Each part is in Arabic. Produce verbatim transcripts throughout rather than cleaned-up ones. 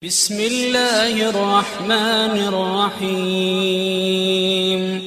بسم الله الرحمن الرحيم.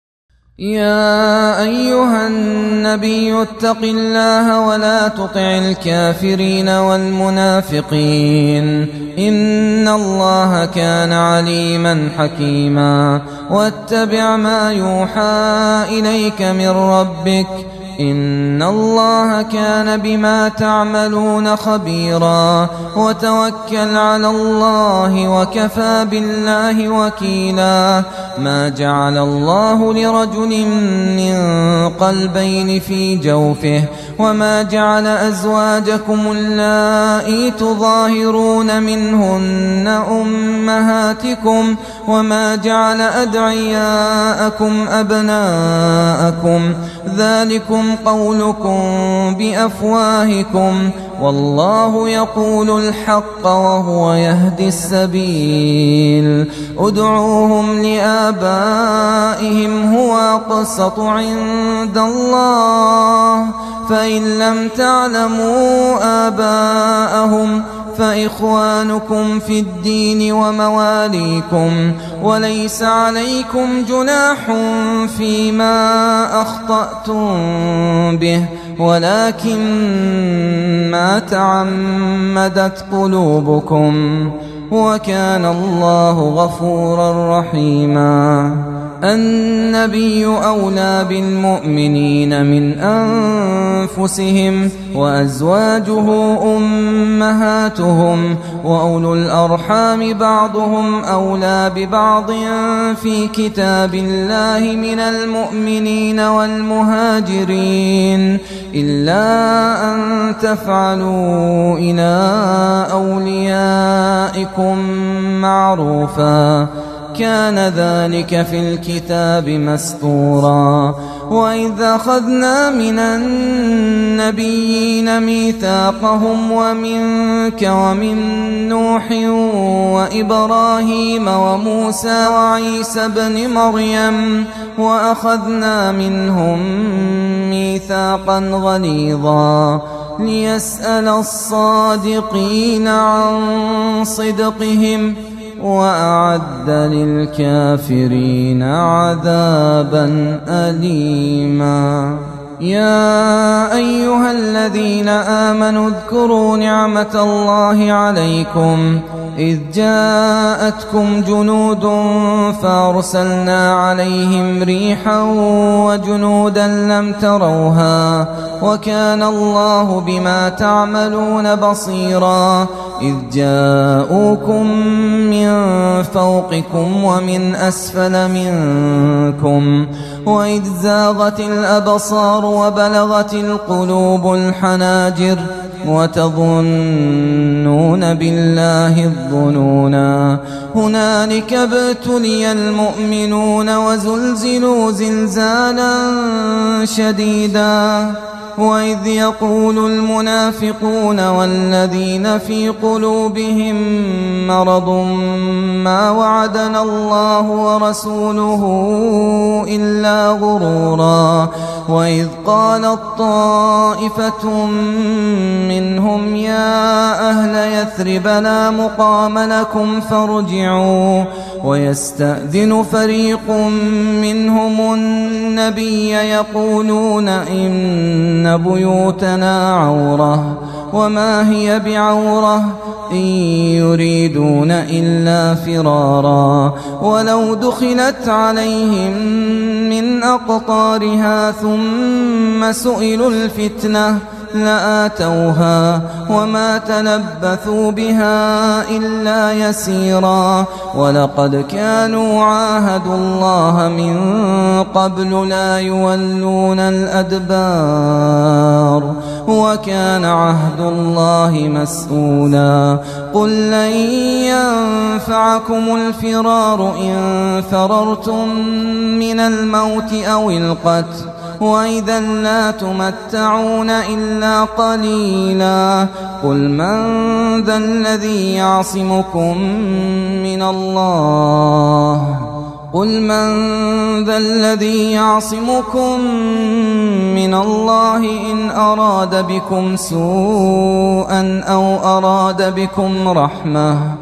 يا أيها النبي اتق الله ولا تطع الكافرين والمنافقين إن الله كان عليما حكيما. واتبع ما يوحى إليك من ربك إن الله كان بما تعملون خبيرا. وتوكل على الله وكفى بالله وكيلا. ما جعل الله لرجل من قلبين في جوفه وما جعل أزواجكم اللائي تظاهرون منهن أمهاتكم وما جعل أدعياءكم أبناءكم ذلكم قولكم بأفواهكم والله يقول الحق وهو يهدي السبيل. ادعوهم لآبائهم هو أقسط عند الله فإن لم تعلموا آباءهم فإخوانكم في الدين ومواليكم وليس عليكم جناح فيما أخطأتم به ولكن ما تعمدت قلوبكم وكان الله غفورا رحيما. النبي أولى بالمؤمنين من أنفسهم وأزواجه أمهاتهم وأولو الأرحام بعضهم أولى ببعض في كتاب الله من المؤمنين والمهاجرين إلا أن تفعلوا إلى أوليائكم معروفا كان ذلك في الكتاب مسطورا. وإذ أخذنا من النبيين ميثاقهم ومنك ومن نوح وإبراهيم وموسى وعيسى بن مريم وأخذنا منهم ميثاقا غليظا ليسأل الصادقين عن صدقهم وأعد للكافرين عذابا أليما. يا أيها الذين آمنوا اذكروا نعمة الله عليكم إذ جاءتكم جنود فأرسلنا عليهم ريحا وجنودا لم تروها وكان الله بما تعملون بصيرا. إذ جاءوكم من فوقكم ومن أسفل منكم وإذ زاغت الأبصار وبلغت القلوب الحناجر وتظنون بالله الظنونا. هنالك ابتلي المؤمنون وزلزلوا زلزالا شديدا. وإذ يقول المنافقون والذين في قلوبهم مرض ما وعدنا الله ورسوله إلا غرورا. وإذ قالت طائفة منهم يا أهل يثرب لا مقام لكم فارجعوا ويستأذن فريق منهم النبي يقولون إن بيوتنا عورة وما هي بعورة إن يريدون إلا فرارا. ولو دخلت عليهم من أقطارها ثم سئلوا الفتنة لآتوها وما تلبثوا بها إلا يسيرا. ولقد كانوا عاهدوا الله من قبل لا يولون الأدبار وكان عهد الله مسؤولا. قل لن ينفعكم الفرار إن فررتم من الموت أو القتل وإذا لا تمتعون إلا قليلا. قل من ذا الذي يعصمكم من الله قل من ذا الذي يعصمكم من الله إن أراد بكم سوءا أو أراد بكم رحمة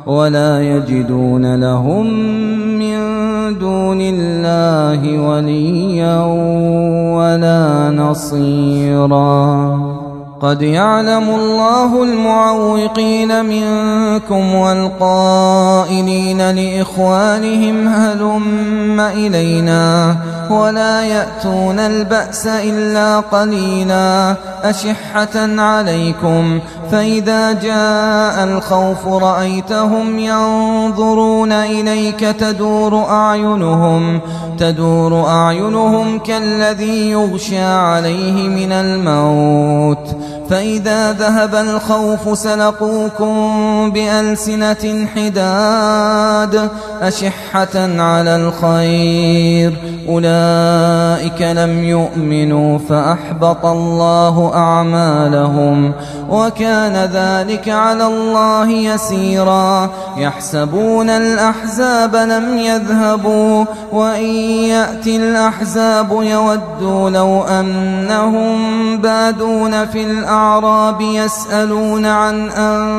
ولا يجدون لهم من دون الله وليا ولا نصيرا. قد يعلم الله المعوقين منكم والقائلين لإخوانهم هلم إلينا ولا يأتون البأس إلا قليلا أشحة عليكم فإذا جاء الخوف رأيتهم ينظرون إليك تدور أعينهم تدور أعينهم كالذي يغشى عليه من الموت فإذا ذهب الخوف سلقوكم بألسنة حداد أشحة على الخير أولئك لم يؤمنوا فأحبط الله أعمالهم وكان ذلك على الله يسيرا. يحسبون الأحزاب لم يذهبوا وإن يأتي الأحزاب يودوا لو أنهم بادون في الأعراب يسألون عن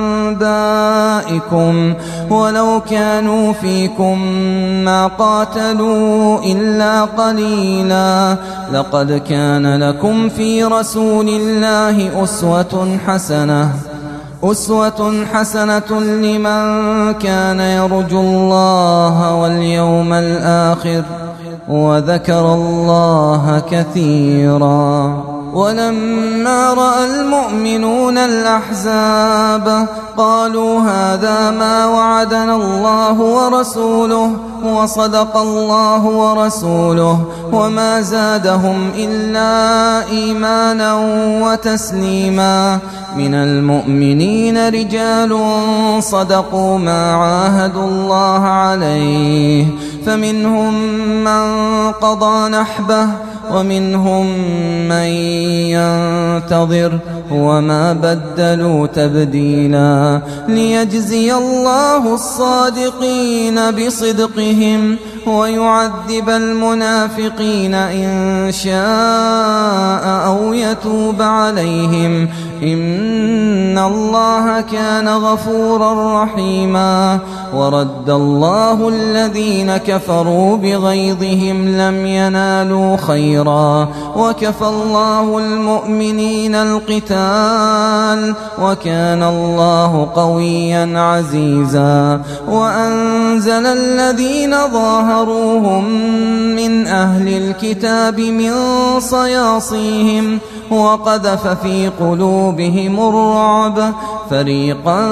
أنبائكم ولو كانوا فيكم ما قاتلوا إلا قليلا. لقد كان لكم في رسول الله أسوة حسنة أسوة حسنة لمن كان يرجو الله واليوم الآخر وذكر الله كثيرا. ولما رأى المؤمنون الأحزاب قالوا هذا ما وعدنا الله ورسوله وصدق الله ورسوله وما زادهم إلا إيمانا وتسليما. من المؤمنين رجال صدقوا ما عاهدوا الله عليه فمنهم من قضى نحبه ومنهم من ينتظر وما بدلوا تبديلا. ليجزي الله الصادقين بصدقهم ويعذب المنافقين إن شاء أو يتوب عليهم إن الله كان غفورا رحيما. ورد الله الذين كفروا بغيظهم لم ينالوا خيرا وكفى الله المؤمنين القتال وكان الله قويا عزيزا. وأنزل الذين ظاهروهم من أهل الكتاب من صياصيهم وقذف في قلوبهم الرعب فريقا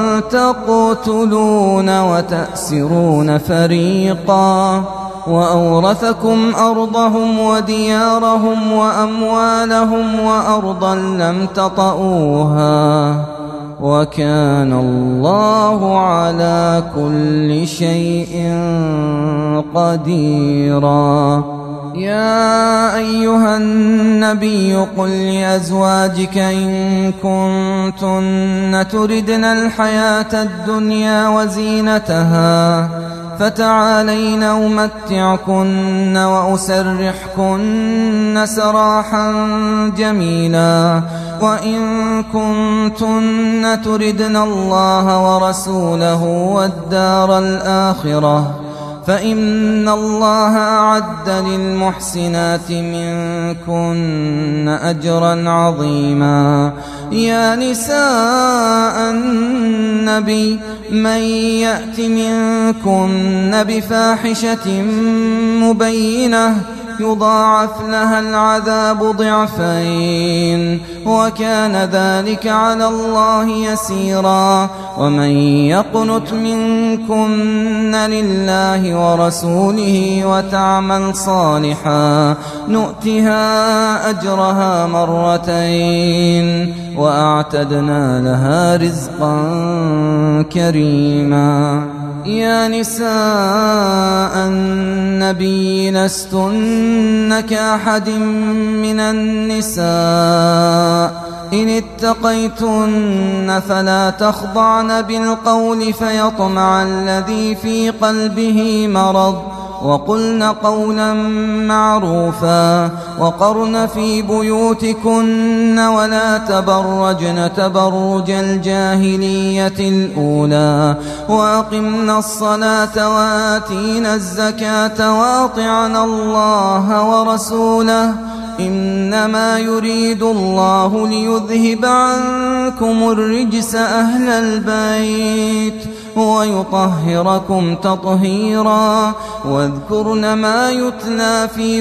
تقتلون وتأسرون فريقا. وأورثكم أرضهم وديارهم وأموالهم وأرضا لم تطئوها وكان الله على كل شيء قديرا. يا أيها النبي قل لأزواجك إن كنتن تردن الحياة الدنيا وزينتها فتعالين أمتعكن وأسرحكن سراحا جميلا. وإن كنتن تردن الله ورسوله والدار الآخرة فإن الله أعد للمحسنات منكن أجرا عظيما. يا نساء النبي من يأت منكن بفاحشة مبينة يضاعف لها العذاب ضعفين وكان ذلك على الله يسيرا. ومن يقنت منكن لله ورسوله وتعمل صالحا نؤتها أجرها مرتين وأعتدنا لها رزقا كريما. يا نساء النبي لستن كأحد من النساء إن اتقيتن فلا تخضعن بالقول فيطمع الذي في قلبه مرض وقلن قولا معروفا وقرن في بيوتكن ولا تبرجن تبرج الجاهلية الأولى وأقمنا الصلاة وآتينا الزكاة وأطعنا الله ورسوله إنما يريد الله ليذهب عنكم الرجس أهل البيت ويطهركم تطهيرا واذكرن ما يتلى في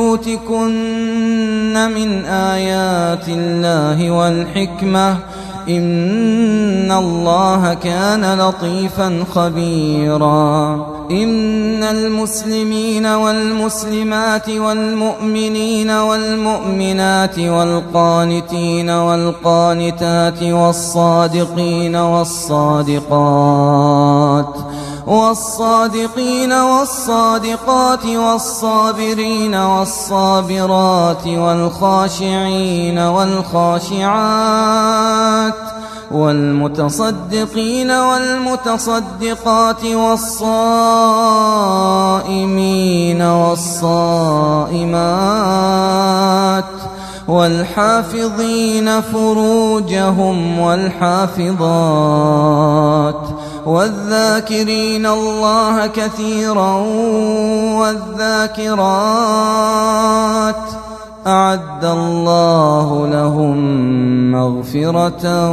بيوتكن من آيات الله والحكمة إن الله كان لطيفا خبيرا إن المسلمين والمسلمات والمؤمنين والمؤمنات والقانتين والقانتات والصادقين والصادقات والصادقين والصادقات والصابرين والصابرات والخاشعين والخاشعات والمتصدقين والمتصدقات والصائمين والصائمات والحافظين فروجهم والحافظات والذاكرين الله كثيرا والذاكرات أعد الله لهم مغفرة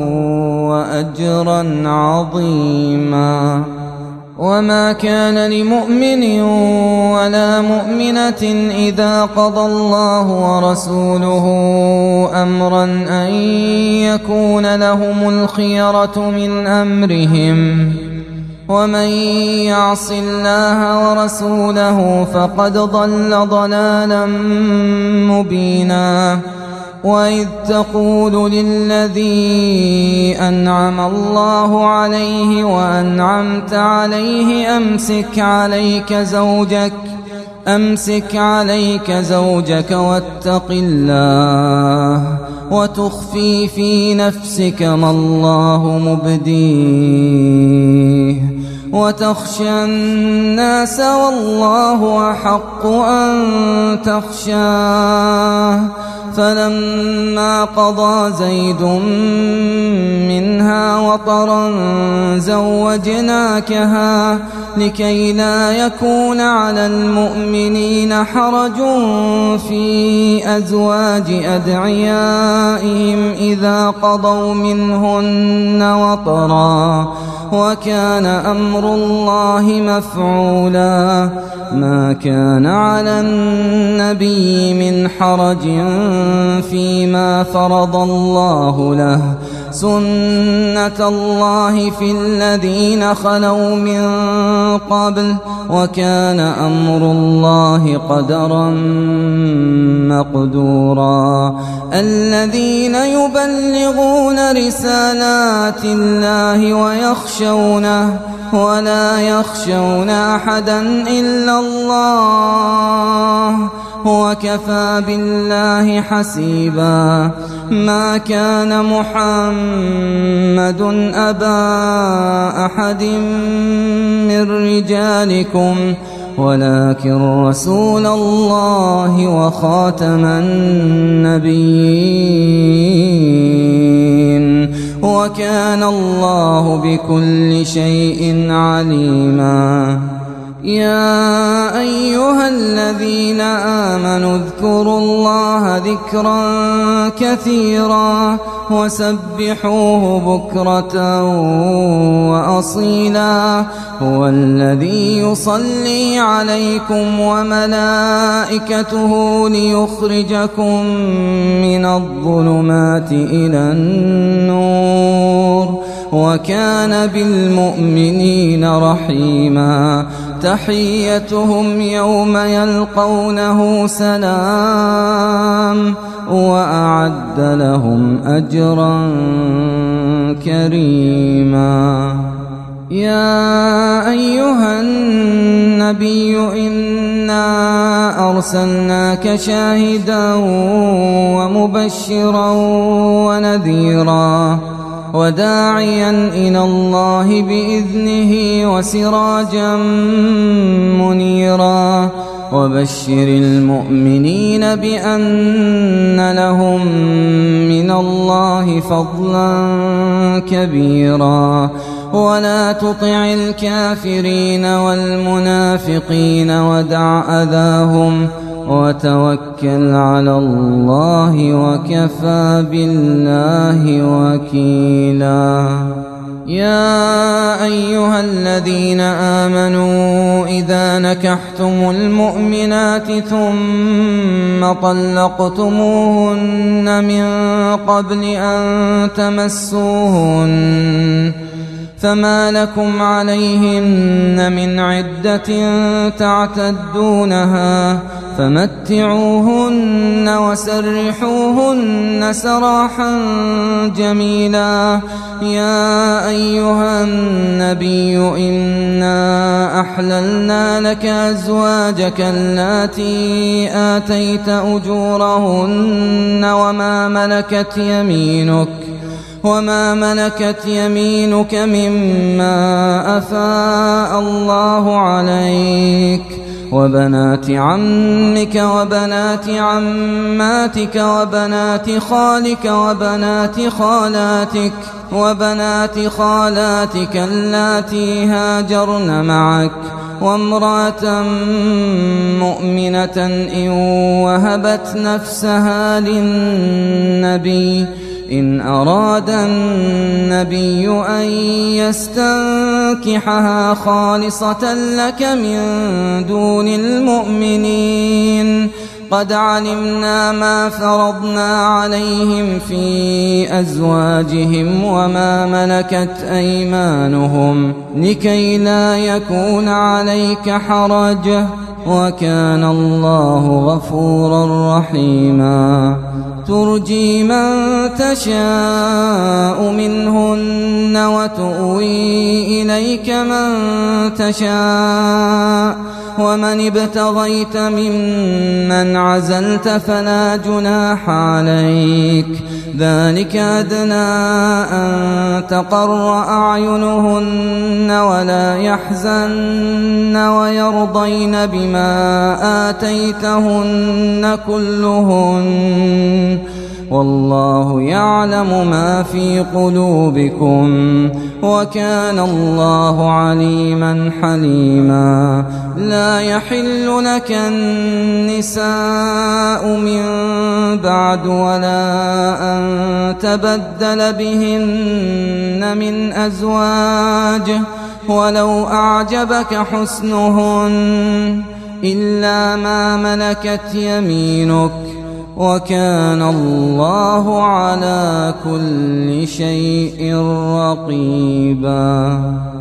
وأجرا عظيما وما كان لمؤمن ولا مؤمنة إذا قضى الله ورسوله أمرا أن يكون لهم الخيرة من أمرهم ومن يعص الله ورسوله فقد ضل ضلالا مبينا وإذ تقول للذي أنعم الله عليه وأنعمت عليه أمسك عليك زوجك أمسك عليك زوجك واتق الله وتخفي في نفسك ما الله مبديه وتخشى الناس والله أحق أن تخشاه فلما قضى زيد منها وطرا زوجناكها لكي لا يكون على المؤمنين حرج في أزواج أدعيائهم إذا قضوا منهن وطرا وكان أمر الله مفعولا ما كان على النبي من حرج فيما فرض الله له سنة الله في الذين خلوا من قبل وكان أمر الله قدرا مقدورا الذين يبلغون رسالات الله ويخشونه ولا يخشون أحدا إلا الله وكفى بالله حسيبا ما كان محمد أبا أحد من رجالكم ولكن رسول الله وخاتم النبيين وكان الله بكل شيء عليما يا أيها الذين آمنوا اذكروا الله ذكرا كثيرا وسبحوه بكرة وأصيلا هو الذي يصلي عليكم وملائكته ليخرجكم من الظلمات إلى النور وكان بالمؤمنين رحيما تحيتهم يوم يلقونه سلام وأعد لهم أجرا كريما يا أيها النبي إنا أرسلناك شاهدا ومبشرا ونذيرا وداعيا إلى الله بإذنه وسراجا منيرا وبشر المؤمنين بأن لهم من الله فضلا كبيرا ولا تطع الكافرين والمنافقين ودع أذاهم وتوكل على الله وكفى بالله وكيلا. يا أيها الذين آمنوا إذا نكحتم المؤمنات ثم طلقتموهن من قبل أن تمسوهن فما لكم عليهن من عدة تعتدونها فمتعوهن وسرحوهن سراحا جميلا. يا أيها النبي إنا أحللنا لك أزواجك اللاتي آتيت أجورهن وما ملكت يمينك وما ملكت يمينك مما أفاء الله عليك وبنات عمك وبنات عماتك وبنات خالك وبنات خالاتك وبنات خالاتك اللاتي هاجرن معك وامرأة مؤمنة إن وهبت نفسها للنبي إن أراد النبي أن يستنكحها خالصة لك من دون المؤمنين قد علمنا ما فرضنا عليهم في أزواجهم وما ملكت أيمانهم لكي لا يكون عليك حرج وكان الله غفورا رحيما. ترجي من تشاء منهن وتؤوي إليك من تشاء ومن ابتغيت ممن عزلت فلا جناح عليك ذلك أدنى أن تقر أعينهن ولا يحزن ويرضين بما آتيتهن كلهن والله يعلم ما في قلوبكم وكان الله عليما حليما. لا يحل لك النساء من بعد ولا أن تبدل بهن من أزواج ولو أعجبك حسنهن إلا ما ملكت يمينك وكان الله على كل شيء رقيبا.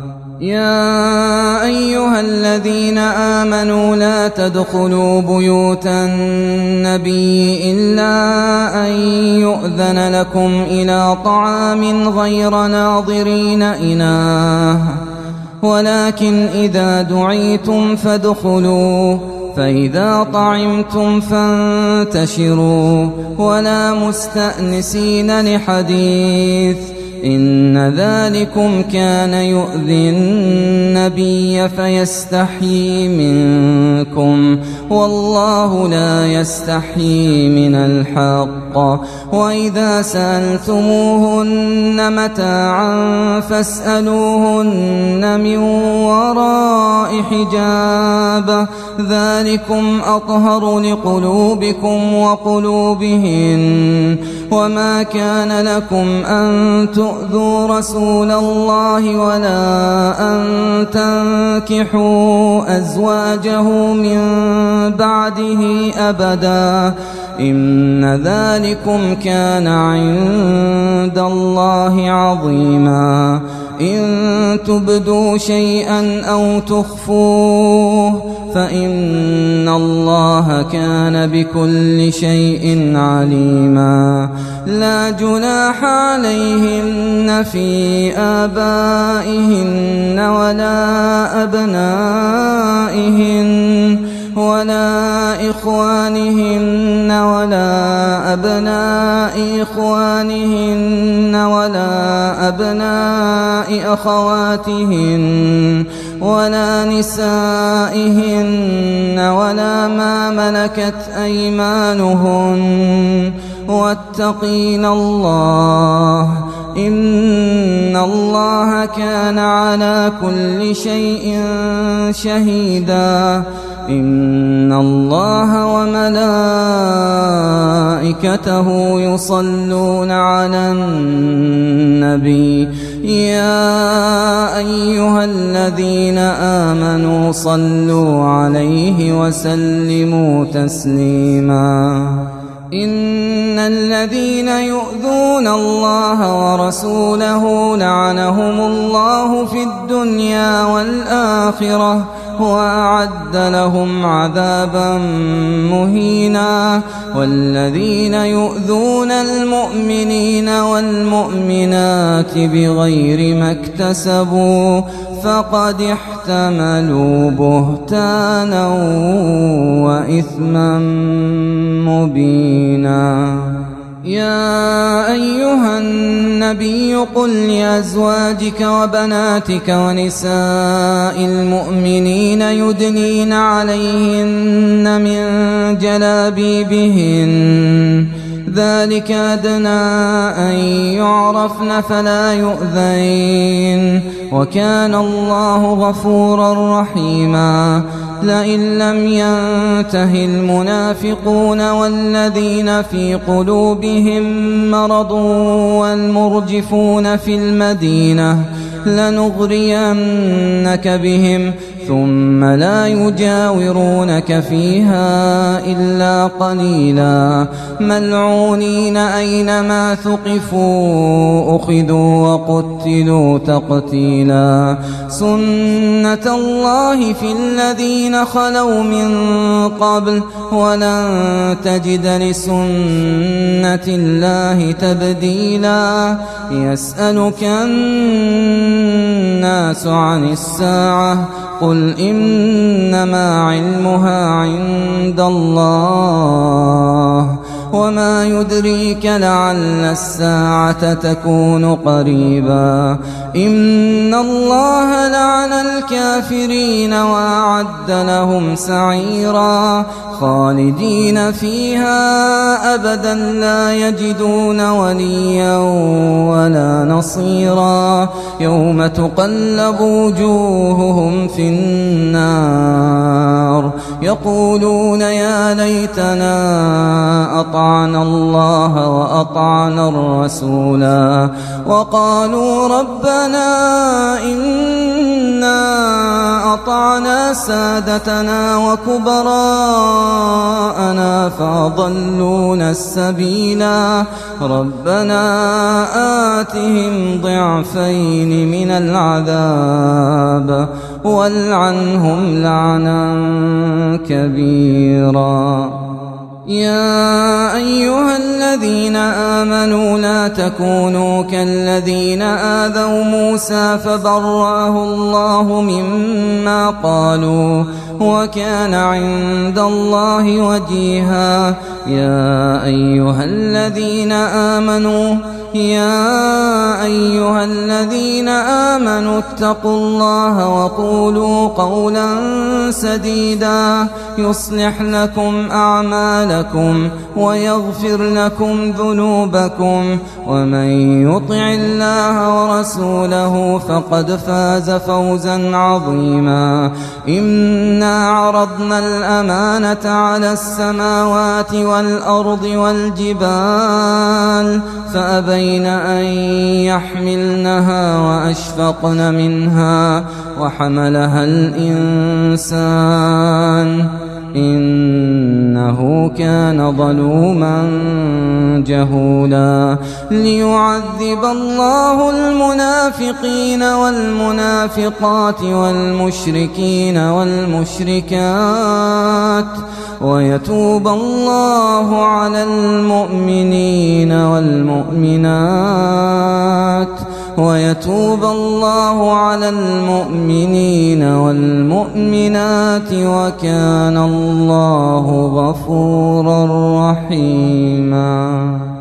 يا أيها الذين آمنوا لا تدخلوا بيوت النبي إلا أن يؤذن لكم إلى طعام غير ناظرين إناه ولكن إذا دعيتم فادخلوا فإذا طعمتم فانتشروا ولا مستأنسين لحديث إن ذلكم كان يؤذي النبي فيستحيي منكم والله لا يستحيي من الحق. وإذا سألتموهن متاعا فاسألوهن من وراء حجاب ذلكم أطهر لقلوبكم وقلوبهن. وما كان لكم أن تؤذوا رسول الله ولا أن تنكحوا أزواجه من بعده أبدا إن ذلكم كان عند الله عظيما. إن تبدوا شيئا أو تخفوه فإن الله كان بكل شيء عليما. لا جناح عليهن في آبائهن ولا أبنائهن ولا إخوانهن ولا أبناء إخوانهن ولا أبناء أخواتهن ولا نسائهن ولا ما ملكت أيمانهن واتقين الله إن الله كان على كل شيء شهيدا إن الله وملائكته يصلون على النبي يا أيها الذين آمنوا صلوا عليه وسلموا تسليما إن الذين يؤذون الله ورسوله لعنهم الله في الدنيا والآخرة وأعد لهم عذابا مهينا والذين يؤذون المؤمنين والمؤمنات بغير ما اكتسبوا فقد احتملوا بهتانا وإثما مبينا يا أيها النبي قل لأزواجك وبناتك ونساء المؤمنين يدنين عليهن من جلابيبهن ذلك أدنى أن يعرفن فلا يؤذين وكان الله غفورا رحيما لئن لم ينته المنافقون والذين في قلوبهم مرض والمرجفون في المدينة لنغرينك بهم ثم لا يجاورونك فيها إلا قليلا ملعونين أينما ثقفوا أخذوا وقتلوا تقتيلا سنة الله في الذين خلوا من قبل ولن تجد لسنة الله تبديلا يسألك الناس عن الساعة قل إنما علمها عند الله وما يدريك لعل الساعة تكون قريبا إن الله لعن الكافرين وأعد لهم سعيرا خالدين فيها أبدا لا يجدون وليا ولا نصيرا يوم تقلب وجوههم في النار يقولون يا ليتنا أطعنا الله وأطعنا الرسولا وقالوا ربنا إنا أطعنا سادتنا وكبراءنا فأضلونا السبيلا ربنا آتهم ضعفين من العذاب والعنهم لعنا كبيرا يا أيها الذين آمنوا لا تكونوا كالذين آذوا موسى فبرأه الله مما قالوا وكان عند الله وجيها يا أيها الذين آمنوا يا أيها الذين آمنوا اتقوا الله وقولوا قولا سديدا يصلح لكم أعمالكم ويغفر لكم ذنوبكم ومن يطع الله ورسوله فقد فاز فوزا عظيما إنا عرضنا الأمانة على السماوات والأرض والجبال فأبين أن يحملنها وأشفقن منها وحملها الإنسان إنه كان ظلوما جهولا ليعذب الله المنافقين والمنافقات والمشركين والمشركات ويتوب الله على المؤمنين والمؤمنات ويتوب الله على المؤمنين والمؤمنات وكان الله غفورا رحيما.